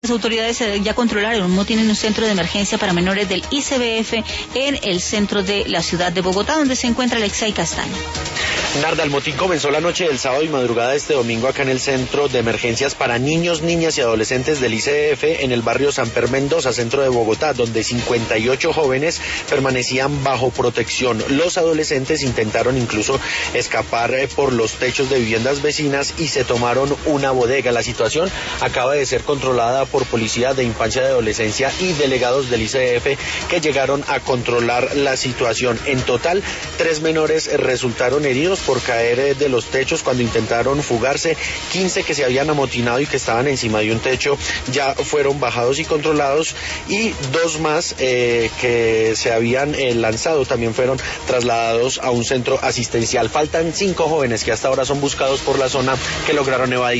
Las autoridades ya controlaron un motín en un centro de emergencia para menores del ICBF en el centro de la ciudad de Bogotá, donde se encuentra Alexei Castaño. Narda, el motín comenzó la noche del sábado y madrugada de este domingo acá en el centro de emergencias para niños, niñas y adolescentes del ICBF en el barrio Samper Mendoza, centro de Bogotá, donde 58 jóvenes permanecían bajo protección. Los adolescentes intentaron incluso escapar por los techos de viviendas vecinas y se tomaron una bodega. La situación acaba de ser controlada por policía de infancia y adolescencia y delegados del ICBF que llegaron a controlar la situación. En total, 3 menores resultaron heridos por caer de los techos cuando intentaron fugarse. 15 que se habían amotinado y que estaban encima de un techo ya fueron bajados y controlados, y 2 más que se habían lanzado también fueron trasladados a un centro asistencial. Faltan 5 jóvenes que hasta ahora son buscados por la zona que lograron evadir.